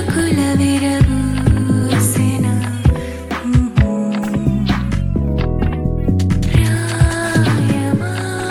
పలుకుల విరబూసిన ప్రాయమా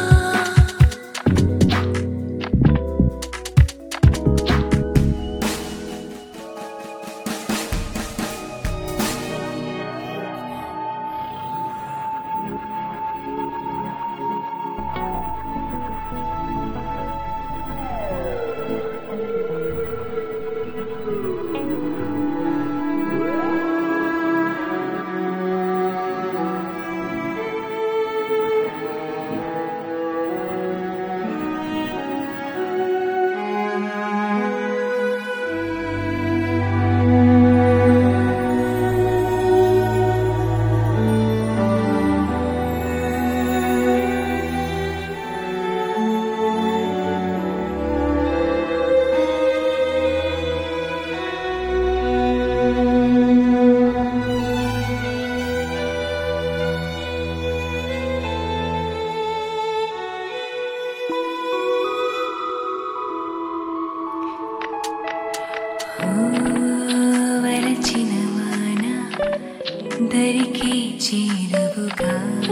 వలచిన వాన దరికి చేరువుగా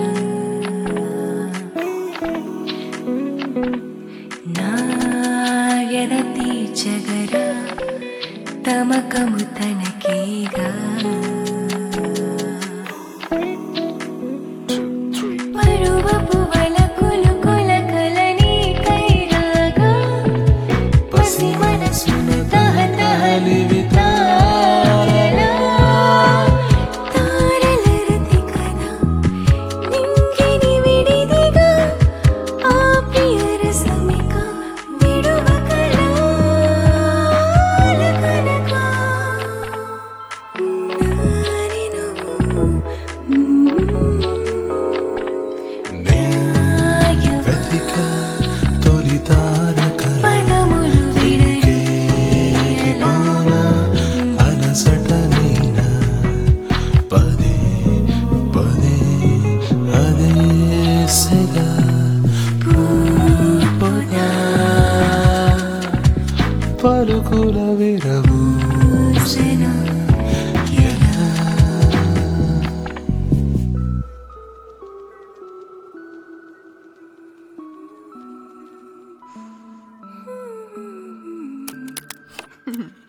నా ఎద తీర్చగరా తమకము తనకేగా పరువపు వలకులు కొలకలని కైరాగా పసి మనసును తహతహలివి తారలా తారలరతి కదా నింగిని విడిదిగా ఆ ప్రియరసమిక విడువకలా లకనకా నాని నువ్వు వెతిక తొలి తారకల పదములు విడని కోన అలసటనైన పదే పదే అదే సెగ పూపుగా పలుకుల విరబూసిన ఎలా Mm-hmm.